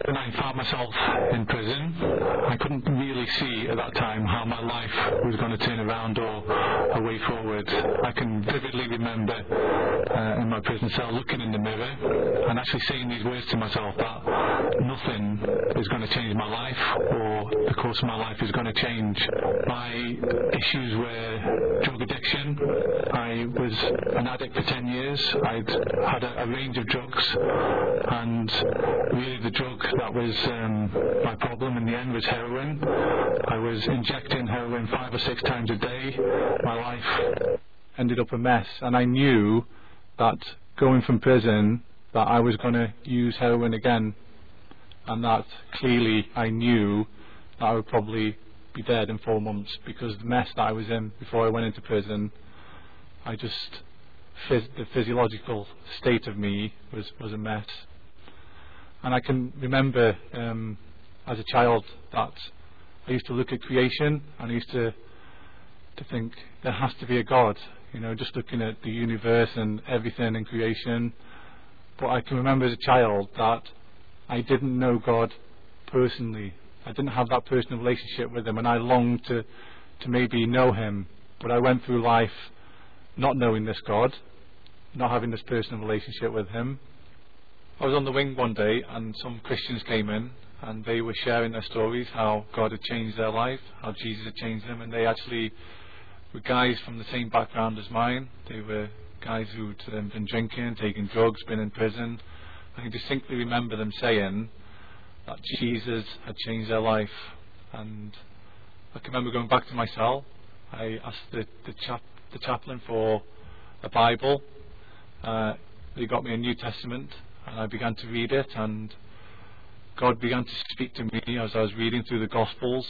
when I found myself in prison, I couldn't really see at that time how my life was going to turn around or a way forward. I can vividly remember in my prison cell looking in the mirror and actually saying these words to myself, that nothing is going to change my life, or the course of my life is going to change. My issues were drug addiction. I was an addict for 10 years. I'd had a range of drugs, and really the drug that was my problem in the end was heroin. I was injecting heroin 5 or 6 times a day. My life ended up a mess, and I knew that going from prison that I was going to use heroin again, and that clearly I knew that I would probably be dead in 4 months, because the mess that I was in before I went into prison, the physiological state of me was a mess. And I can remember as a child that I used to look at creation, and I used to think there has to be a God, just looking at the universe and everything in creation. But I can remember as a child that I didn't know God personally. I didn't have that personal relationship with Him, and I longed to maybe know Him. But I went through life not knowing this God, not having this personal relationship with Him. I was on the wing one day, and some Christians came in, and they were sharing their stories, how God had changed their life, how Jesus had changed them, and they actually were guys from the same background as mine. They were guys who'd been drinking, taking drugs, been in prison. I can distinctly remember them saying that Jesus had changed their life. And I can remember going back to my cell. I asked the chaplain for a Bible. He got me a New Testament, and I began to read it, and God began to speak to me as I was reading through the Gospels.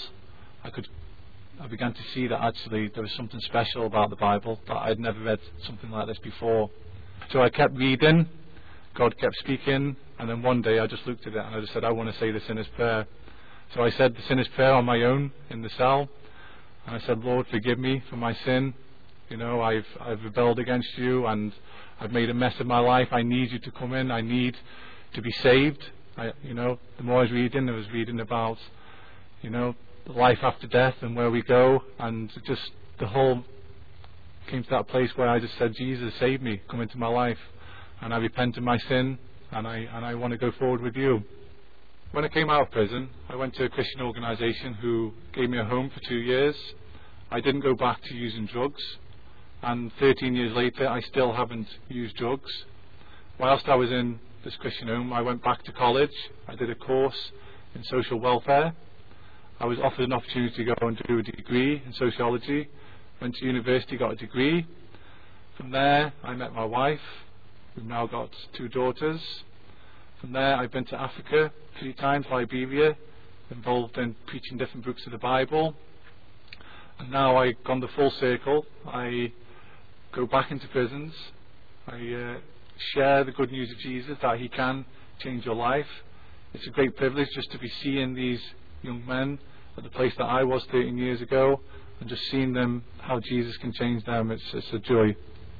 I began to see that actually there was something special about the Bible, that I'd never read something like this before. So I kept reading, God kept speaking, and then one day I just looked at it and I just said, I want to say the sinner's prayer. So I said the sinner's prayer on my own in the cell, and I said, Lord, forgive me for my sin. I've rebelled against you, and I've made a mess of my life. I need you to come in. I need to be saved. The more I was reading about, life after death and where we go, and just the whole came to that place where I just said, Jesus, save me, come into my life, and I repent of my sin, and I want to go forward with you. When I came out of prison, I went to a Christian organisation who gave me a home for 2 years. I didn't go back to using drugs, and 13 years later I still haven't used drugs. Whilst I was in this Christian home, I went back to college. I did a course in social welfare. I was offered an opportunity to go and do a degree in sociology. Went to university, got a degree. From there I met my wife. We've now got 2 daughters. From there I've been to Africa 3 times, Liberia, involved in preaching different books of the Bible. And now I've gone the full circle. I go back into prisons. I share the good news of Jesus, that He can change your life. It's a great privilege just to be seeing these young men at the place that I was 13 years ago, and just seeing them, how Jesus can change them. It's a joy.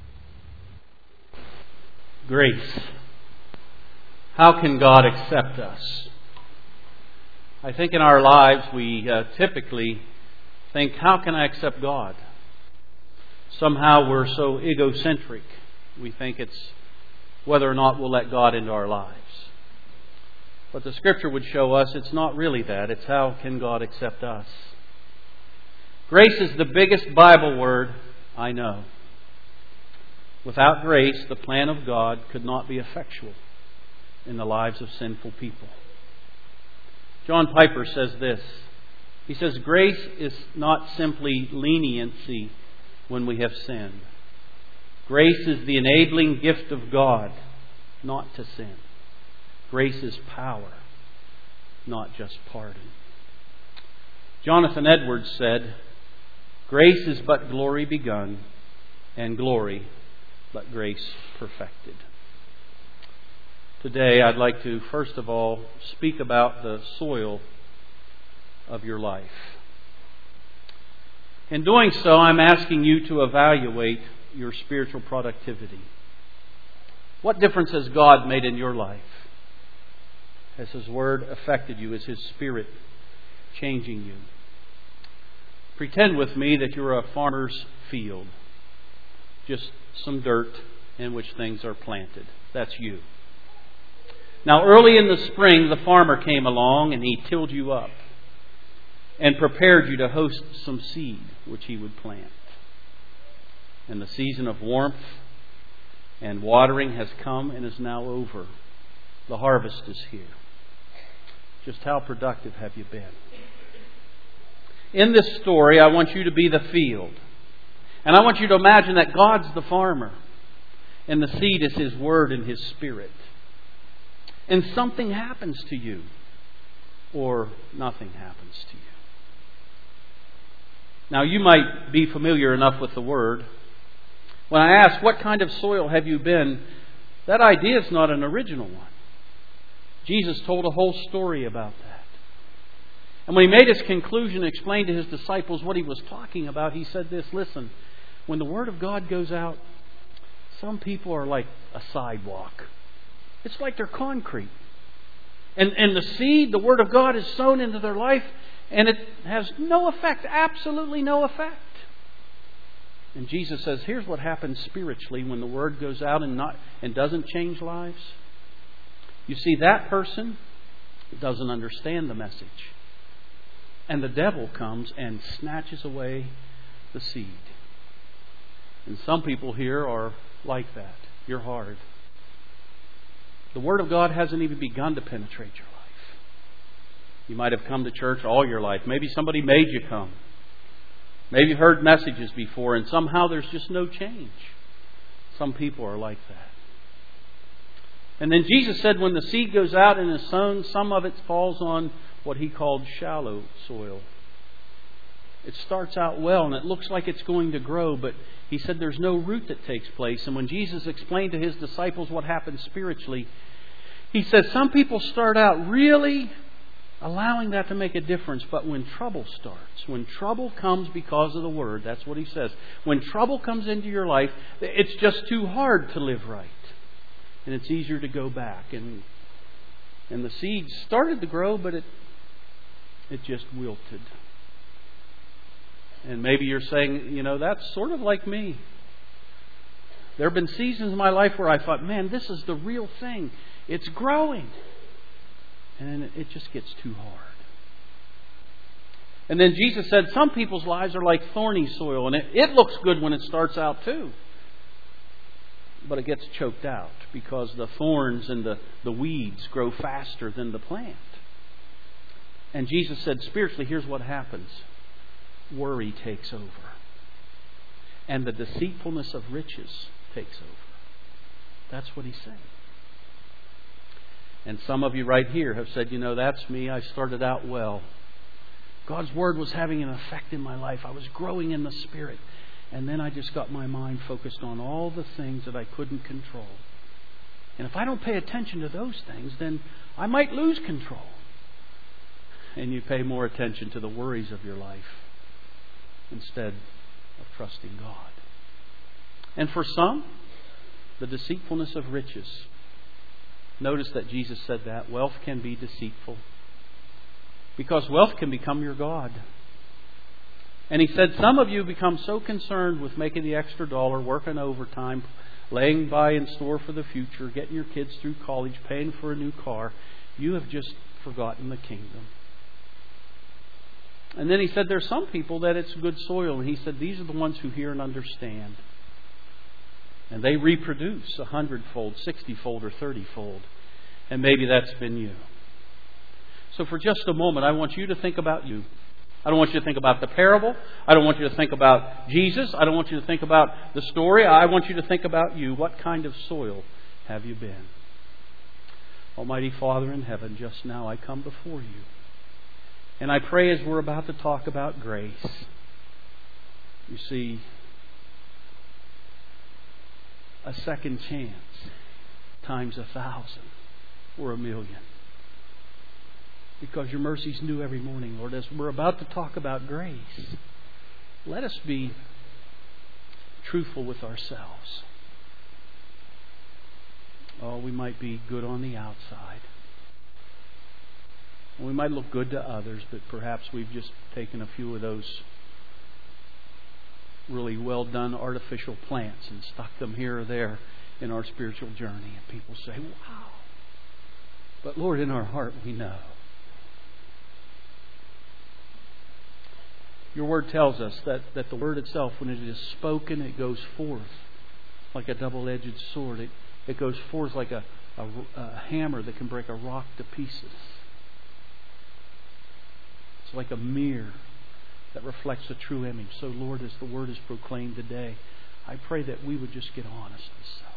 Grace. How can God accept us? I think in our lives we typically think, how can I accept God? Somehow we're so egocentric. We think it's whether or not we'll let God into our lives. But the Scripture would show us it's not really that. It's how can God accept us? Grace is the biggest Bible word I know. Without grace, the plan of God could not be effectual in the lives of sinful people. John Piper says this. He says, grace is not simply leniency when we have sinned. Grace is the enabling gift of God not to sin. Grace is power, not just pardon. Jonathan Edwards said, grace is but glory begun, and glory but grace perfected. Today I'd like to first of all speak about the soil of your life. In doing so, I'm asking you to evaluate your spiritual productivity. What difference has God made in your life? Has His Word affected you? Is His Spirit changing you? Pretend with me that you're a farmer's field. Just some dirt in which things are planted. That's you. Now, early in the spring, the farmer came along and he tilled you up and prepared you to host some seed which he would plant. And the season of warmth and watering has come and is now over. The harvest is here. Just how productive have you been? In this story, I want you to be the field. And I want you to imagine that God's the farmer. And the seed is His Word and His Spirit. And something happens to you. Or nothing happens to you. Now, you might be familiar enough with the Word. When I ask, what kind of soil have you been? That idea is not an original one. Jesus told a whole story about that. And when He made His conclusion and explained to His disciples what He was talking about, He said this, listen, when the Word of God goes out, some people are like a sidewalk. It's like they're concrete. And the seed, the Word of God, is sown into their life, and it has no effect, absolutely no effect. And Jesus says, here's what happens spiritually when the Word goes out and doesn't change lives. You see, that person doesn't understand the message. And the devil comes and snatches away the seed. And some people here are like that. You're hard. The Word of God hasn't even begun to penetrate your life. You might have come to church all your life. Maybe somebody made you come. Maybe you've heard messages before and somehow there's just no change. Some people are like that. And then Jesus said when the seed goes out and is sown, some of it falls on what He called shallow soil. It starts out well and it looks like it's going to grow, but He said there's no root that takes place. And when Jesus explained to His disciples what happens spiritually, He said some people start out really allowing that to make a difference, but when trouble starts, when trouble comes because of the Word, that's what He says. When trouble comes into your life, it's just too hard to live right. And it's easier to go back. And the seed started to grow, but it just wilted. And maybe you're saying, that's sort of like me. There have been seasons in my life where I thought, man, this is the real thing. It's growing. And then it just gets too hard. And then Jesus said some people's lives are like thorny soil. And it looks good when it starts out too. But it gets choked out because the thorns and the weeds grow faster than the plant. And Jesus said, spiritually, here's what happens. Worry takes over. And the deceitfulness of riches takes over. That's what He's saying. And some of you right here have said, that's me. I started out well. God's Word was having an effect in my life. I was growing in the Spirit. And then I just got my mind focused on all the things that I couldn't control. And if I don't pay attention to those things, then I might lose control. And you pay more attention to the worries of your life instead of trusting God. And for some, the deceitfulness of riches. Notice that Jesus said that. Wealth can be deceitful. Because wealth can become your God. And He said some of you become so concerned with making the extra dollar, working overtime, laying by in store for the future, getting your kids through college, paying for a new car, you have just forgotten the kingdom. And then He said there's some people that it's good soil. And He said these are the ones who hear and understand. And they reproduce 100-fold, 60-fold, or 30-fold. And maybe that's been you. So for just a moment, I want you to think about you. I don't want you to think about the parable. I don't want you to think about Jesus. I don't want you to think about the story. I want you to think about you. What kind of soil have you been? Almighty Father in heaven, just now I come before you. And I pray as we're about to talk about grace. You see, a second chance times 1,000 or 1,000,000. Because your mercy's new every morning, Lord. As we're about to talk about grace, let us be truthful with ourselves. Oh, we might be good on the outside, We might look good to others, but perhaps we've just taken a few of those really well done artificial plants and stuck them here or there in our spiritual journey. And people say, wow. But Lord, in our heart we know. Your Word tells us that the Word itself, when it is spoken, it goes forth like a double-edged sword. It goes forth like a hammer that can break a rock to pieces. It's like a mirror that reflects a true image. So, Lord, as the Word is proclaimed today, I pray that we would just get honest with self.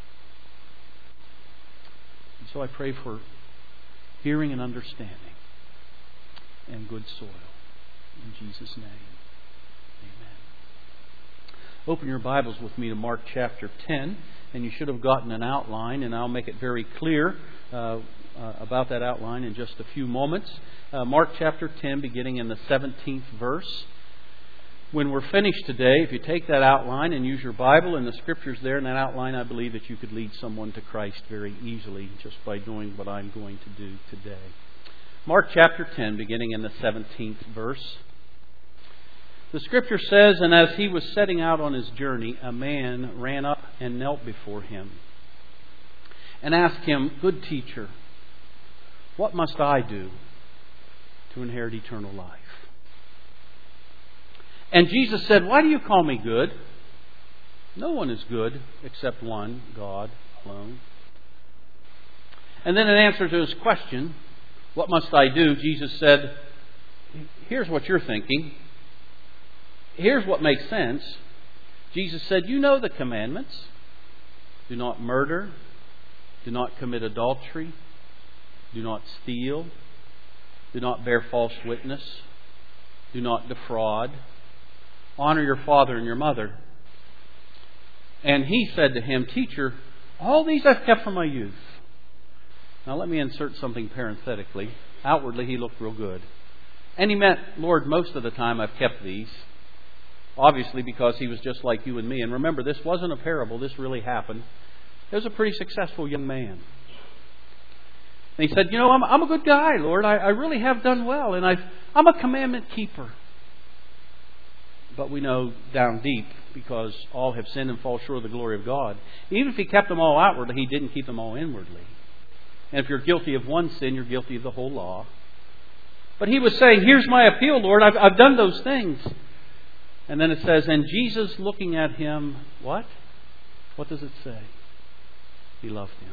And so I pray for hearing and understanding and good soil. In Jesus' name, amen. Open your Bibles with me to Mark chapter 10, and you should have gotten an outline, and I'll make it very clear about that outline in just a few moments. Mark chapter 10, beginning in the 17th verse. When we're finished today, if you take that outline and use your Bible and the Scriptures there in that outline, I believe that you could lead someone to Christ very easily just by doing what I'm going to do today. Mark chapter 10, beginning in the 17th verse. The Scripture says, "And as he was setting out on his journey, a man ran up and knelt before him and asked him, 'Good teacher, what must I do to inherit eternal life?' And Jesus said, 'Why do you call me good? No one is good except one, God alone.' And then in answer to his question, 'What must I do?' Jesus said, 'Here's what you're thinking. Here's what makes sense.' Jesus said, 'You know the commandments. Do not murder. Do not commit adultery. Do not steal. Do not bear false witness. Do not defraud. Honor your father and your mother.' And he said to him, 'Teacher, all these I've kept from my youth.' Now let me insert something parenthetically. Outwardly he looked real good. And he meant, 'Lord, most of the time I've kept these.' Obviously because he was just like you and me. And remember, this wasn't a parable. This really happened. He was a pretty successful young man. And he said, 'I'm a good guy, Lord. I really have done well. And I'm a commandment keeper.' But we know down deep, because all have sinned and fall short of the glory of God, even if he kept them all outwardly, he didn't keep them all inwardly. And if you're guilty of one sin, you're guilty of the whole law. But he was saying, 'Here's my appeal, Lord. I've done those things.' And then it says, and Jesus looking at him, what? What does it say? He loved him.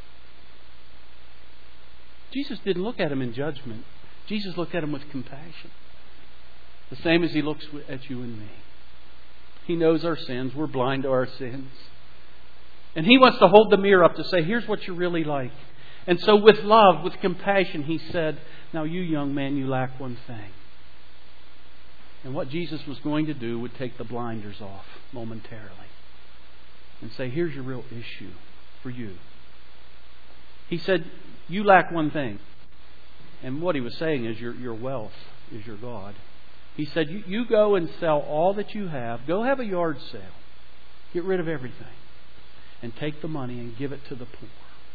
Jesus didn't look at him in judgment. Jesus looked at him with compassion. The same as he looks at you and me. He knows our sins. We're blind to our sins. And he wants to hold the mirror up to say, 'Here's what you're really like.' And so with love, with compassion, he said, 'Now you young man, you lack one thing.' And what Jesus was going to do would take the blinders off momentarily and say, 'Here's your real issue for you.' He said, 'You lack one thing.' And what he was saying is your wealth is your God. He said, you go and sell all that you have. Go have a yard sale. Get rid of everything. And take the money and give it to the poor.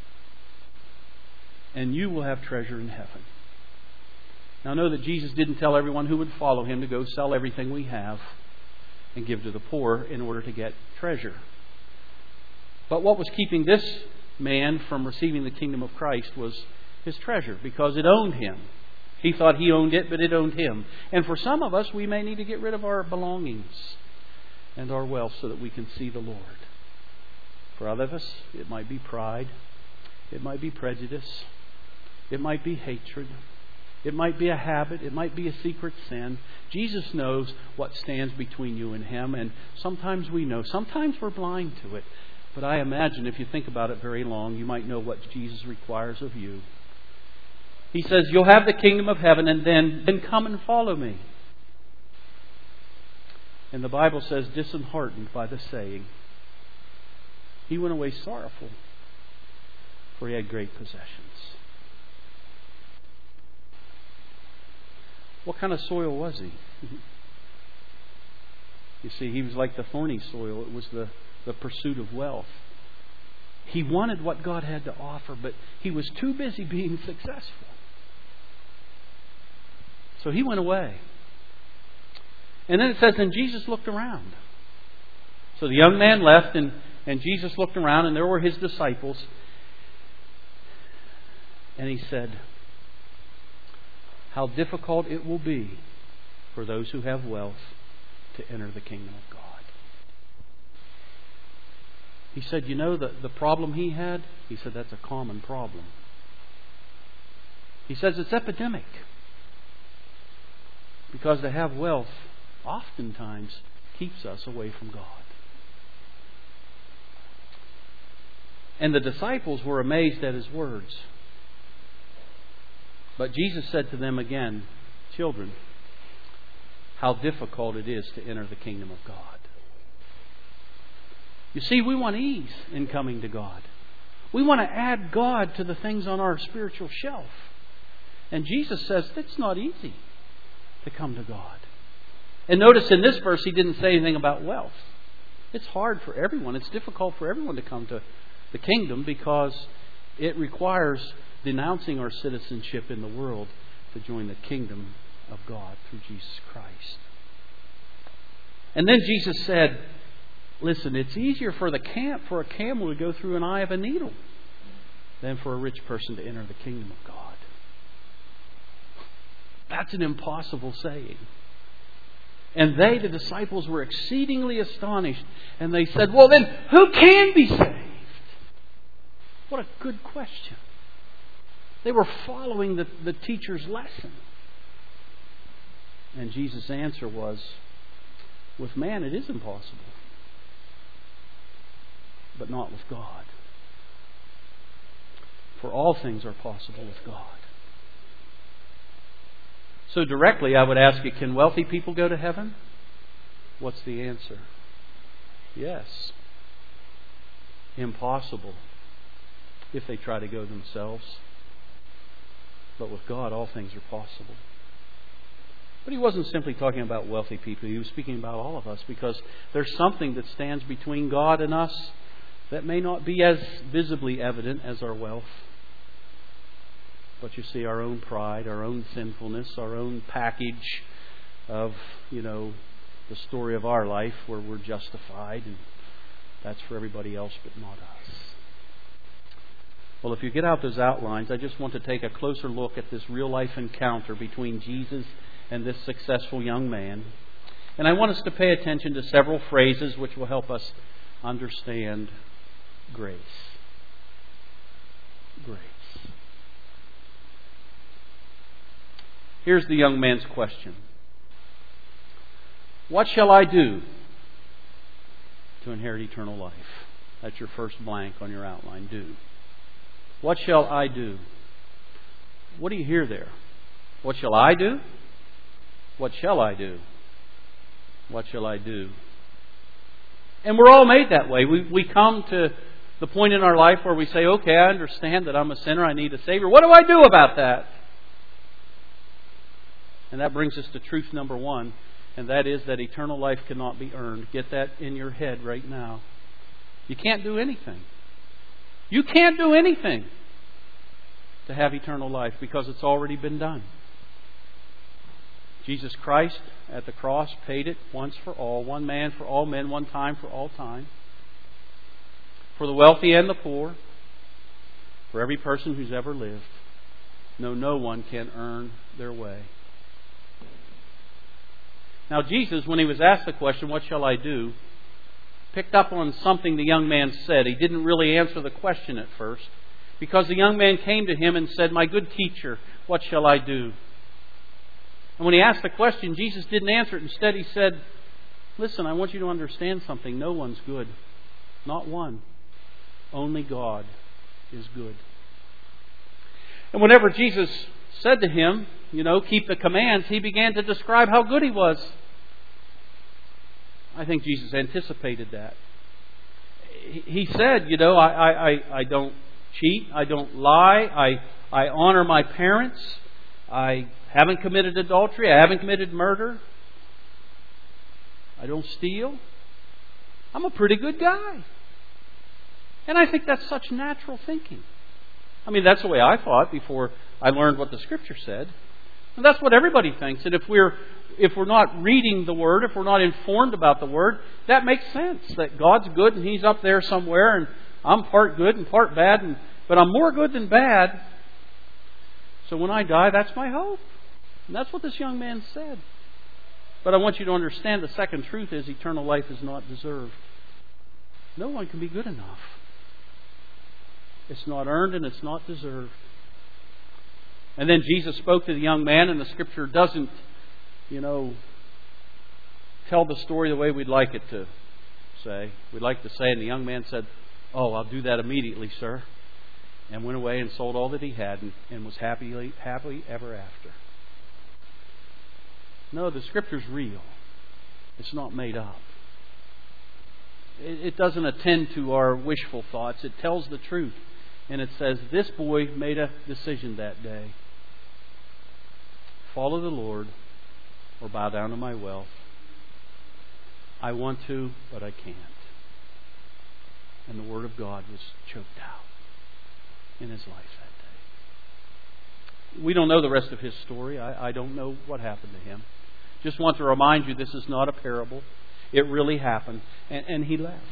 And you will have treasure in heaven." Now know that Jesus didn't tell everyone who would follow him to go sell everything we have and give to the poor in order to get treasure. But what was keeping this man from receiving the kingdom of Christ was his treasure, because it owned him. He thought he owned it, but it owned him. And for some of us, we may need to get rid of our belongings and our wealth so that we can see the Lord. For other of us, it might be pride. It might be prejudice. It might be hatred. It might be a habit. It might be a secret sin. Jesus knows what stands between you and him. And sometimes we know. Sometimes we're blind to it. But I imagine if you think about it very long, you might know what Jesus requires of you. He says, "You'll have the kingdom of heaven, and then come and follow me." And the Bible says, disheartened by the saying, he went away sorrowful, for he had great possessions. What kind of soil was he? You see, he was like the thorny soil. It was the pursuit of wealth. He wanted what God had to offer, but he was too busy being successful. So he went away. And then it says, and Jesus looked around. So the young man left, and Jesus looked around, and there were his disciples. And he said, how difficult it will be for those who have wealth to enter the kingdom of God. He said, you know, the problem he had? He said, that's a common problem. He says it's epidemic. Because to have wealth oftentimes keeps us away from God. And the disciples were amazed at his words. But Jesus said to them again, children, how difficult it is to enter the kingdom of God. You see, we want ease in coming to God. We want to add God to the things on our spiritual shelf. And Jesus says it's not easy to come to God. And notice in this verse, he didn't say anything about wealth. It's hard for everyone. It's difficult for everyone to come to the kingdom because it requires denouncing our citizenship in the world to join the kingdom of God through Jesus Christ. And then Jesus said, listen, it's easier for a camel to go through an eye of a needle than for a rich person to enter the kingdom of God. That's an impossible saying. And they, the disciples, were exceedingly astonished. And they said, well then, who can be saved? What a good question. They were following the teacher's lesson. And Jesus' answer was, with man it is impossible, but not with God. For all things are possible with God. So directly I would ask you, can wealthy people go to heaven? What's the answer? Yes. Impossible if they try to go themselves. But with God, all things are possible. But he wasn't simply talking about wealthy people. He was speaking about all of us, because there's something that stands between God and us that may not be as visibly evident as our wealth. But you see, our own pride, our own sinfulness, our own package of, the story of our life where we're justified, and that's for everybody else but not us. Well, if you get out those outlines, I just want to take a closer look at this real life encounter between Jesus and this successful young man. And I want us to pay attention to several phrases which will help us understand grace. Grace. Here's the young man's question. What shall I do to inherit eternal life? That's your first blank on your outline. Do. What shall I do? What do you hear there? What shall I do? What shall I do? What shall I do? And we're all made that way. We come to the point in our life where we say, okay, I understand that I'm a sinner. I need a Savior. What do I do about that? And that brings us to truth number one, and that is that eternal life cannot be earned. Get that in your head right now. You can't do anything. You can't do anything to have eternal life because it's already been done. Jesus Christ at the cross paid it once for all. One man for all men, one time for all time. For the wealthy and the poor. For every person who's ever lived. No one can earn their way. Now Jesus, when he was asked the question, what shall I do? Picked up on something the young man said. He didn't really answer the question at first, because the young man came to him and said, my good teacher, what shall I do? And when he asked the question, Jesus didn't answer it. Instead, he said, listen, I want you to understand something. No one's good. Not one. Only God is good. And whenever Jesus said to him, keep the commands, he began to describe how good he was. I think Jesus anticipated that. He said, I don't cheat, I don't lie, I honor my parents, I haven't committed adultery, I haven't committed murder, I don't steal. I'm a pretty good guy. And I think that's such natural thinking. I mean, that's the way I thought before I learned what the Scripture said. And that's what everybody thinks. And if we're not reading the Word, if we're not informed about the Word, that makes sense. That God's good and He's up there somewhere, and I'm part good and part bad, but I'm more good than bad. So when I die, that's my hope. And that's what this young man said. But I want you to understand the second truth is eternal life is not deserved. No one can be good enough. It's not earned and it's not deserved. And then Jesus spoke to the young man, and the Scripture doesn't, tell the story the way we'd like it to say. We'd like to say, and the young man said, "Oh, I'll do that immediately, sir," and went away and sold all that he had and was happy ever after. No, the Scripture's real. It's not made up. It doesn't attend to our wishful thoughts. It tells the truth. And it says, this boy made a decision that day. Follow the Lord or bow down to my wealth. I want to, but I can't. And the Word of God was choked out in his life that day. We don't know the rest of his story. I don't know what happened to him. Just want to remind you, this is not a parable. It really happened. And he left.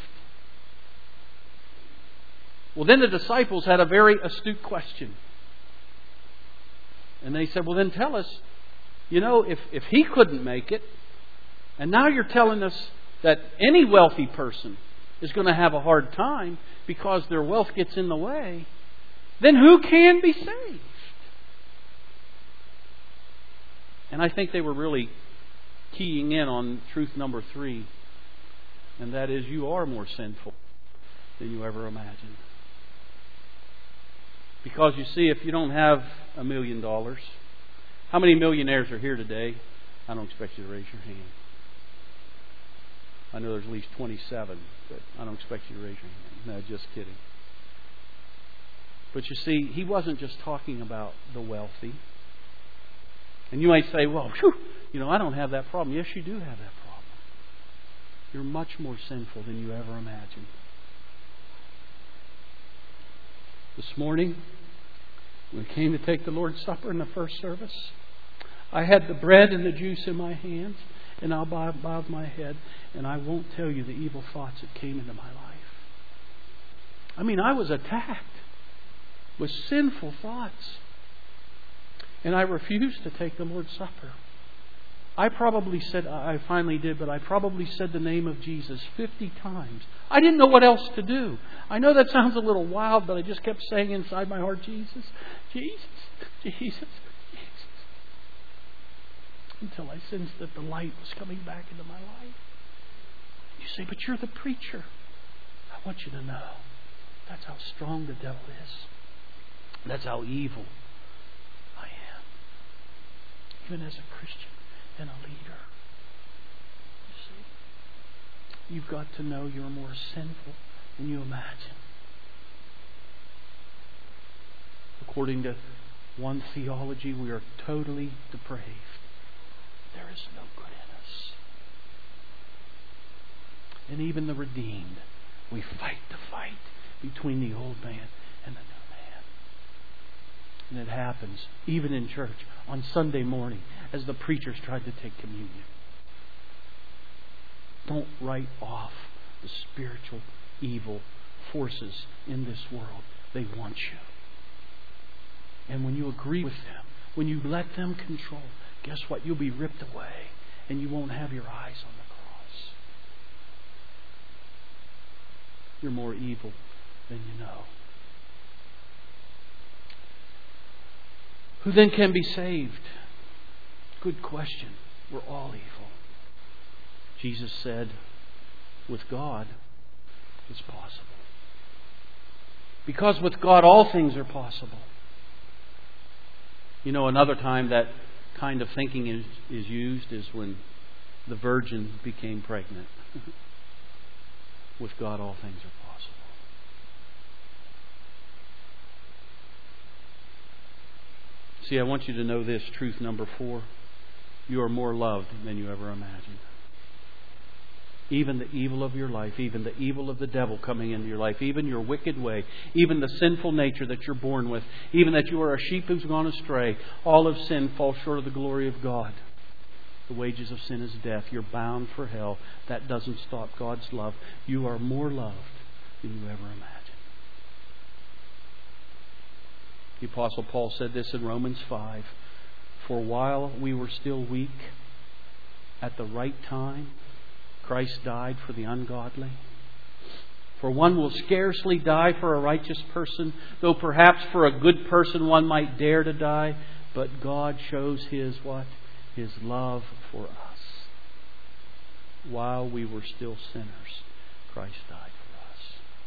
Well, then the disciples had a very astute question. And they said, well, then tell us, if he couldn't make it, and now you're telling us that any wealthy person is going to have a hard time because their wealth gets in the way, then who can be saved? And I think they were really keying in on truth number 3, and that is you are more sinful than you ever imagined. Because you see, if you don't have $1 million, how many millionaires are here today? I don't expect you to raise your hand. I know there's at least 27, but I don't expect you to raise your hand. No, just kidding. But you see, he wasn't just talking about the wealthy. And you might say, well, I don't have that problem. Yes, you do have that problem. You're much more sinful than you ever imagined. This morning, when I came to take the Lord's Supper in the first service, I had the bread and the juice in my hands, and I bowed my head, and I won't tell you the evil thoughts that came into my life. I was attacked with sinful thoughts. And I refused to take the Lord's Supper. I finally did, but I probably said the name of Jesus 50 times. I didn't know what else to do. I know that sounds a little wild, but I just kept saying inside my heart, Jesus, Jesus, Jesus, Jesus. Until I sensed that the light was coming back into my life. You say, but you're the preacher. I want you to know that's how strong the devil is. That's how evil I am. Even as a Christian and a leader. You see, you've got to know you're more sinful than you imagine. According to one theology, we are totally depraved. There is no good in us. And even the redeemed, we fight the fight between the old man and the new man. And it happens even in church on Sunday morning as the preachers tried to take communion. Don't write off the spiritual evil forces in this world. They want you. And when you agree with them, when you let them control, guess what? You'll be ripped away and you won't have your eyes on the cross. You're more evil than you know. Who then can be saved? Good question. We're all evil. Jesus said, with God, it's possible. Because with God, all things are possible. Another time that kind of thinking is used is when the virgin became pregnant. With God, all things are possible. See, I want you to know this, truth number 4. You are more loved than you ever imagined. even the evil of your life, even the evil of the devil coming into your life, even your wicked way, even the sinful nature that you're born with, even that you are a sheep who's gone astray, all of sin falls short of the glory of God. The wages of sin is death. You're bound for hell. That doesn't stop God's love. You are more loved than you ever imagined. The Apostle Paul said this in Romans 5. For while we were still weak, at the right time, Christ died for the ungodly. For one will scarcely die for a righteous person, though perhaps for a good person one might dare to die. But God shows His what? His love for us. While we were still sinners, Christ died for us.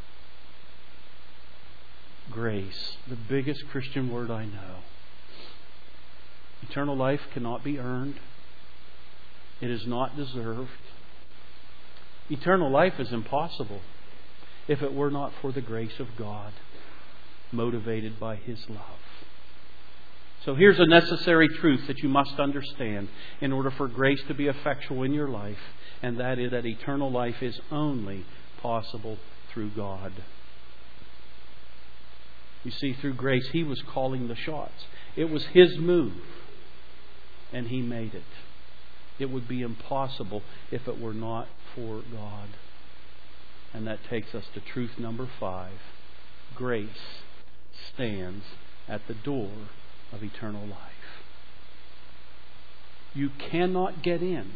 Grace, the biggest Christian word I know. Eternal life cannot be earned. It is not deserved. Eternal life is impossible if it were not for the grace of God, motivated by His love. So here's a necessary truth that you must understand in order for grace to be effectual in your life, and that is that eternal life is only possible through God. You see, through grace, He was calling the shots. It was His move, and He made it. It would be impossible if it were not for God. And that takes us to truth number 5. Grace stands at the door of eternal life. You cannot get in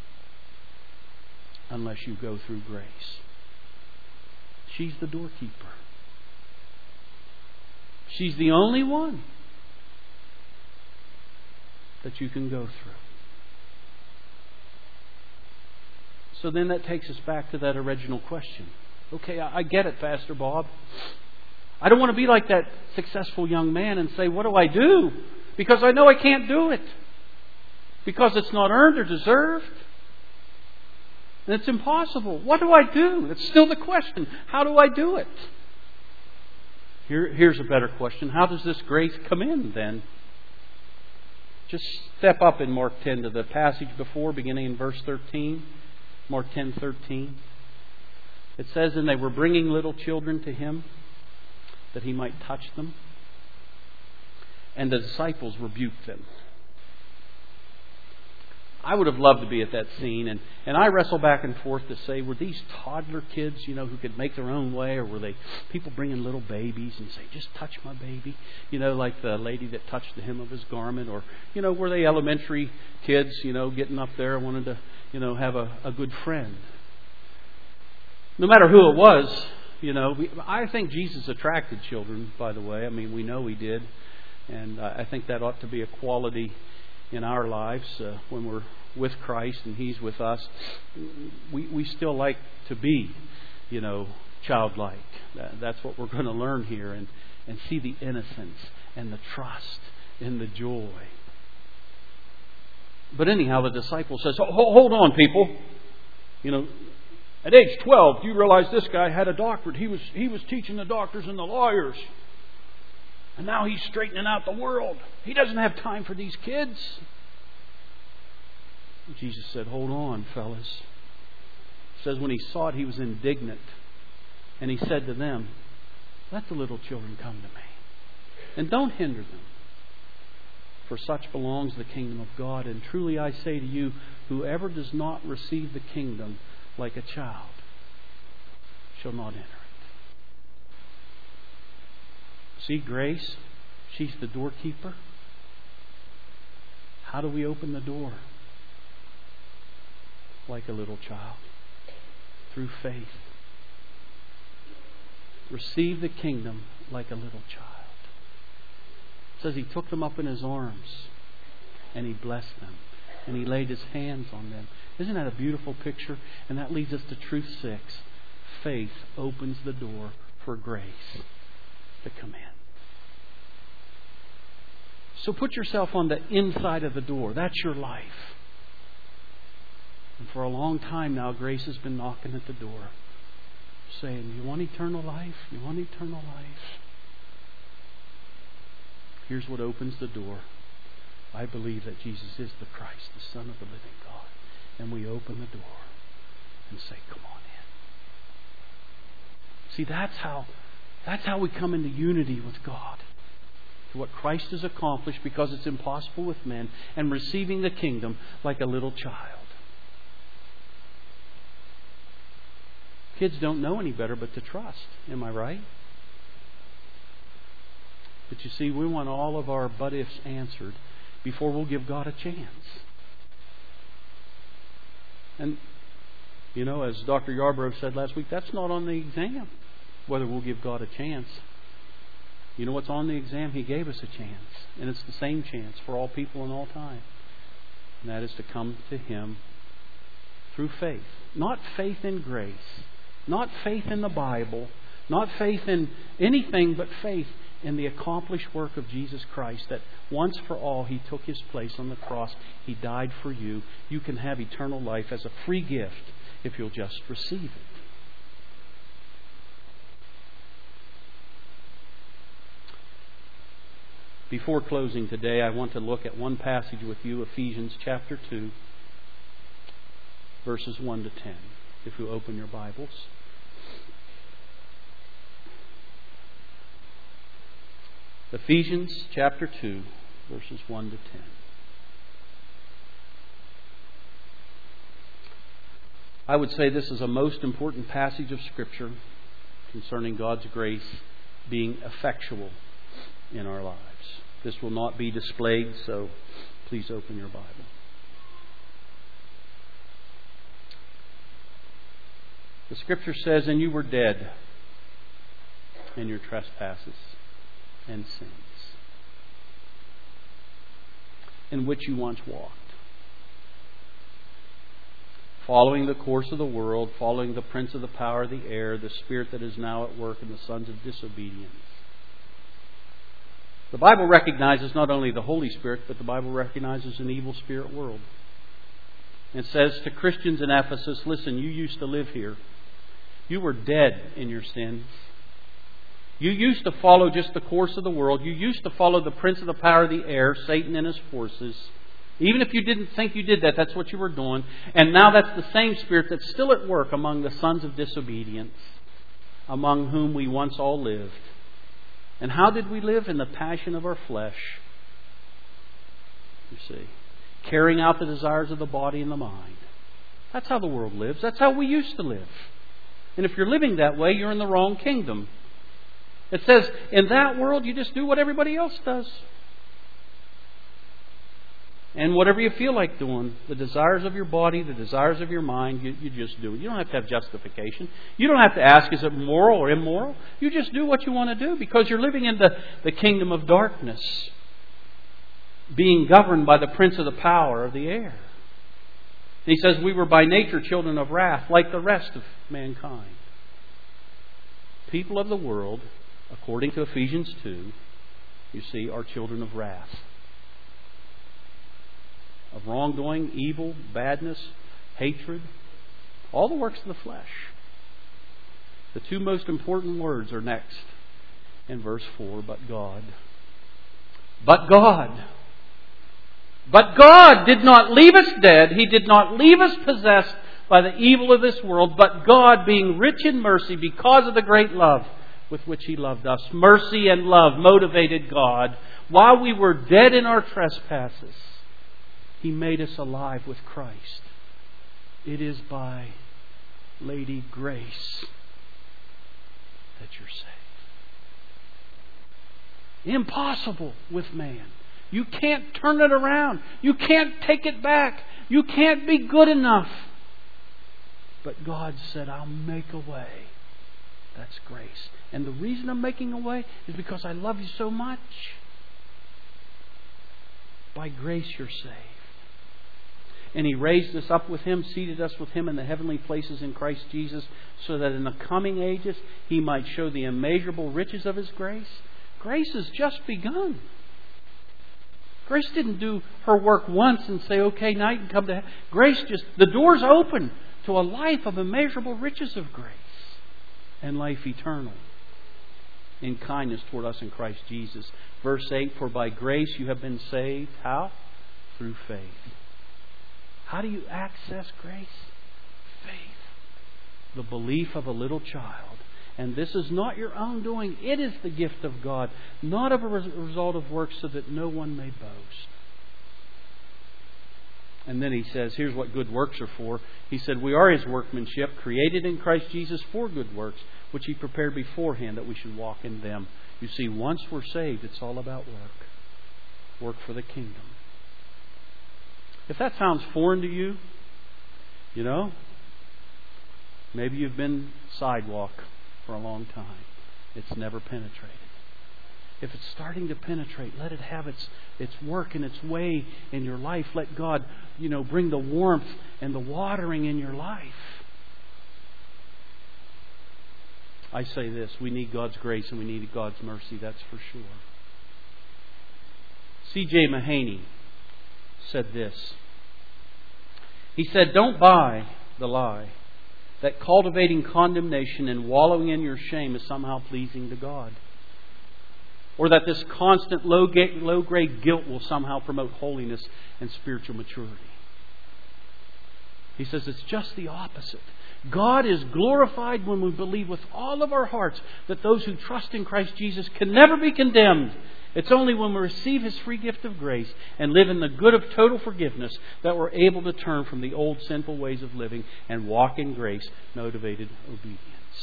unless you go through grace. She's the doorkeeper. She's the only one that you can go through. So then that takes us back to that original question. Okay, I get it, Pastor Bob. I don't want to be like that successful young man and say, what do I do? Because I know I can't do it. Because it's not earned or deserved. And it's impossible. What do I do? It's still the question. How do I do it? Here's a better question. How does this grace come in then? Just step up in Mark 10 to the passage before, beginning in verse 13. Mark 10:13. It says, and they were bringing little children to Him, that He might touch them. And the disciples rebuked them. I would have loved to be at that scene. And I wrestle back and forth to say, were these toddler kids, who could make their own way? Or were they people bringing little babies and say, just touch my baby? Like the lady that touched the hem of His garment. Or, were they elementary kids, getting up there and wanted to, have a good friend? No matter who it was, I think Jesus attracted children, by the way. I mean, we know He did. And I think that ought to be a quality in our lives when we're with Christ and He's with us. We still like to be, childlike. That's what we're going to learn here and see the innocence and the trust and the joy. But anyhow, the disciple says, hold on, people. At age 12, do you realize this guy had a doctorate? He was teaching the doctors and the lawyers. And now he's straightening out the world. He doesn't have time for these kids. Jesus said, hold on, fellas. It says when He saw it, He was indignant. And He said to them, let the little children come to me. And don't hinder them. For such belongs the kingdom of God. And truly I say to you, whoever does not receive the kingdom like a child shall not enter it. See, grace, she's the doorkeeper. How do we open the door? Like a little child. Through faith. Receive the kingdom like a little child. It says He took them up in His arms and He blessed them and He laid His hands on them. Isn't that a beautiful picture? And that leads us to truth 6. Faith opens the door for grace to come in. So put yourself on the inside of the door. That's your life. And for a long time now, grace has been knocking at the door, saying, you want eternal life? You want eternal life? Here's what opens the door. I believe that Jesus is the Christ, the Son of the living God. And we open the door. and say, come on in. See, that's how we come into unity with God. To what Christ has accomplished, because it's impossible with men, and receiving the kingdom like a little child. Kids don't know any better but to trust. Am I right? But you see, we want all of our but-ifs answered before we'll give God a chance. And, as Dr. Yarbrough said last week, that's not on the exam, whether we'll give God a chance. You know what's on the exam? He gave us a chance. And it's the same chance for all people in all time. And that is to come to Him through faith. Not faith in grace. Not faith in the Bible. Not faith in anything but faith in the accomplished work of Jesus Christ. That once for all He took His place on the cross. He died for you. You can have eternal life as a free gift if you'll just receive it. Before closing today, I want to look at one passage with you, Ephesians chapter 2, verses 1 to 10, if you open your Bibles. Ephesians chapter 2, verses 1 to 10. I would say this is a most important passage of Scripture concerning God's grace being effectual in our lives. This will not be displayed, so please open your Bible. The Scripture says, "And you were dead in your trespasses and sins, in which you once walked, following the course of the world, following the prince of the power of the air, the spirit that is now at work in the sons of disobedience." The Bible recognizes not only the Holy Spirit, but the Bible recognizes an evil spirit world. It says to Christians in Ephesus, listen, you used to live here. You were dead in your sins. You used to follow just the course of the world. You used to follow the prince of the power of the air, Satan and his forces. Even if you didn't think you did that, that's what you were doing. And now that's the same spirit that's still at work among the sons of disobedience, among whom we once all lived. And how did we live? In the passion of our flesh. You see. Carrying out the desires of the body and the mind. That's how the world lives. That's how we used to live. And if you're living that way, you're in the wrong kingdom. It says, in that world, you just do what everybody else does. And whatever you feel like doing, the desires of your body, the desires of your mind, you just do it. You don't have to have justification. You don't have to ask, is it moral or immoral? You just do what you want to do because you're living in the kingdom of darkness, being governed by the prince of the power of the air. He says we were by nature children of wrath, like the rest of mankind. People of the world, according to Ephesians 2, you see, are children of wrath. Of wrongdoing, evil, badness, hatred, all the works of the flesh. The two most important words are next in verse 4, but God. But God. But God did not leave us dead. He did not leave us possessed by the evil of this world. But God, being rich in mercy because of the great love with which He loved us. Mercy and love motivated God. While we were dead in our trespasses, He made us alive with Christ. It is by Lady Grace that you're saved. Impossible with man. You can't turn it around. You can't take it back. You can't be good enough. But God said, I'll make a way. That's grace. And the reason I'm making a way is because I love you so much. By grace you're saved. And He raised us up with Him, seated us with Him in the heavenly places in Christ Jesus, so that in the coming ages He might show the immeasurable riches of His grace. Grace has just begun. Grace didn't do her work once and say, okay, now you can come to heaven. Grace just, the door's open to a life of immeasurable riches of grace and life eternal in kindness toward us in Christ Jesus. Verse 8, for by grace you have been saved. How? Through faith. How do you access grace? Faith. the belief of a little child. And this is not your own doing. It is the gift of God, not of a result of works, so that no one may boast. And then he says, here's what good works are for. He said, we are His workmanship, created in Christ Jesus for good works, which He prepared beforehand that we should walk in them. You see, once we're saved, it's all about work. Work for the kingdom. If that sounds foreign to you, maybe you've been sidewalk for a long time. It's never penetrated. If it's starting to penetrate, let it have its work and its way in your life. Let God, bring the warmth and the watering in your life. I say this, we need God's grace and we need God's mercy, that's for sure. C.J. Mahaney said this. He said, don't buy the lie that cultivating condemnation and wallowing in your shame is somehow pleasing to God. Or that this constant low-grade guilt will somehow promote holiness and spiritual maturity. He says it's just the opposite. God is glorified when we believe with all of our hearts that those who trust in Christ Jesus can never be condemned. It's only when we receive His free gift of grace and live in the good of total forgiveness that we're able to turn from the old sinful ways of living and walk in grace-motivated obedience.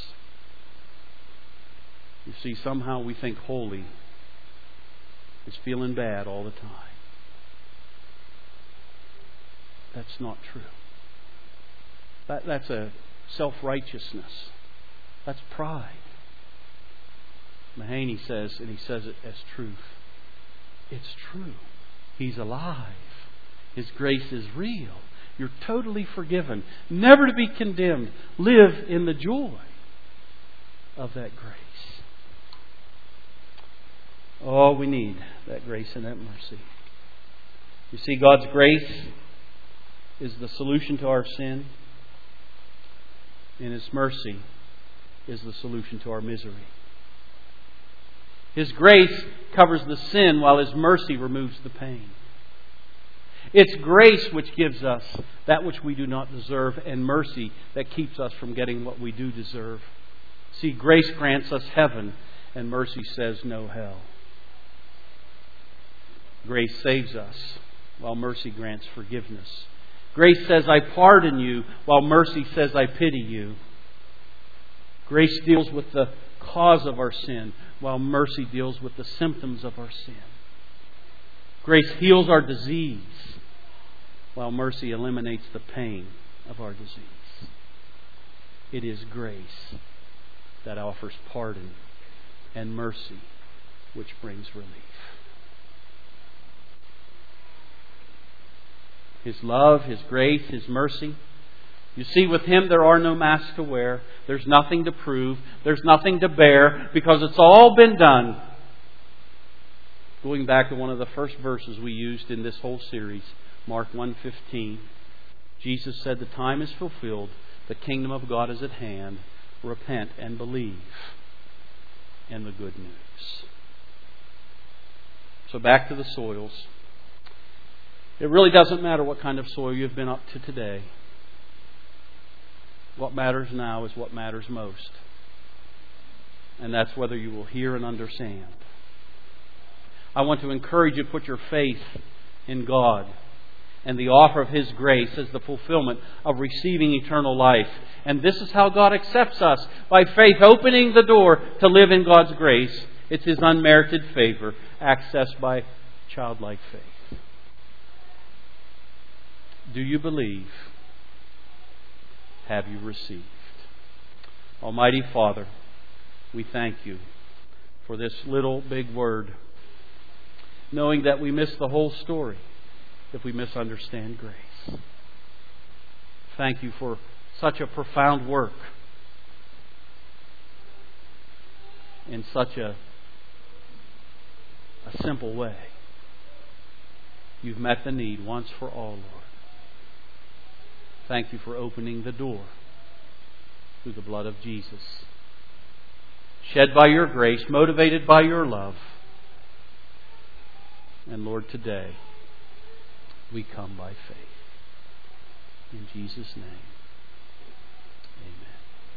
You see, somehow we think holy is feeling bad all the time. That's not true. That's a self-righteousness. That's pride. Mahaney says, and he says it as truth, it's true. He's alive. His grace is real. You're totally forgiven, never to be condemned. Live in the joy of that grace. Oh, we need that grace and that mercy. You see, God's grace is the solution to our sin, and His mercy is the solution to our misery. His grace covers the sin while His mercy removes the pain. It's grace which gives us that which we do not deserve, and mercy that keeps us from getting what we do deserve. See, grace grants us heaven, and mercy says no hell. Grace saves us, while mercy grants forgiveness. Grace says, I pardon you, while mercy says, I pity you. Grace deals with the cause of our sin, while mercy deals with the symptoms of our sin. Grace heals our disease, while mercy eliminates the pain of our disease. It is grace that offers pardon and mercy which brings relief. His love, His grace, His mercy. You see, with Him there are no masks to wear. There's nothing to prove. There's nothing to bear, because it's all been done. Going back to one of the first verses we used in this whole series, Mark 1:15. Jesus said, the time is fulfilled. The kingdom of God is at hand. Repent and believe in the good news. So back to the soils. It really doesn't matter what kind of soil you've been up to today. What matters now is what matters most. And that's whether you will hear and understand. I want to encourage you to put your faith in God and the offer of His grace as the fulfillment of receiving eternal life. And this is how God accepts us, by faith opening the door to live in God's grace. It's His unmerited favor, accessed by childlike faith. Do you believe? Have you received? Almighty Father, we thank You for this little big word, knowing that we miss the whole story if we misunderstand grace. Thank You for such a profound work in such a simple way. You've met the need once for all, Lord. Thank You for opening the door through the blood of Jesus. Shed by Your grace, motivated by Your love. And Lord, today we come by faith. In Jesus' name, amen.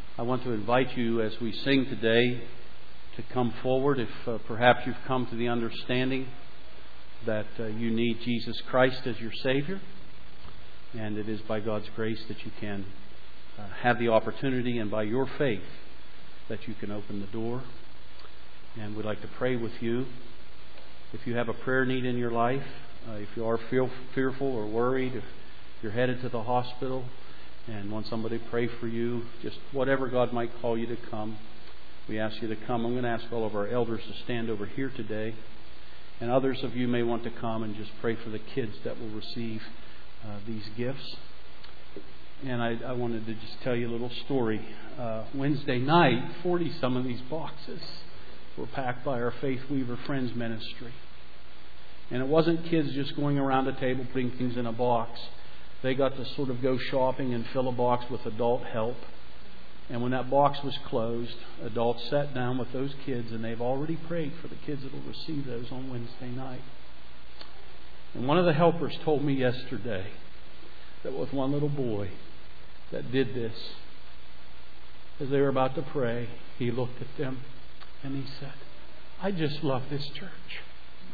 I want to invite you as we sing today to come forward if perhaps you've come to the understanding that you need Jesus Christ as your Savior. And it is by God's grace that you can have the opportunity, and by your faith that you can open the door. And we'd like to pray with you. If you have a prayer need in your life, if you are fearful or worried, if you're headed to the hospital and want somebody to pray for you, just whatever God might call you to come, we ask you to come. I'm going to ask all of our elders to stand over here today. And others of you may want to come and just pray for the kids that will receive these gifts. And I wanted to just tell you a little story. Wednesday night, 40 some of these boxes were packed by our Faith Weaver Friends Ministry. And it wasn't kids just going around a table putting things in a box. They got to sort of go shopping and fill a box with adult help. And when that box was closed, adults sat down with those kids, and they've already prayed for the kids that will receive those on Wednesday night. And one of the helpers told me yesterday that with one little boy that did this, as they were about to pray, he looked at them and he said, "I just love this church."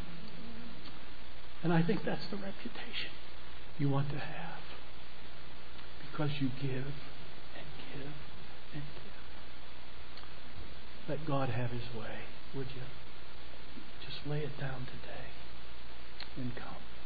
And I think that's the reputation you want to have, because you give and give and give. Let God have His way, would you? Just lay it down today and come.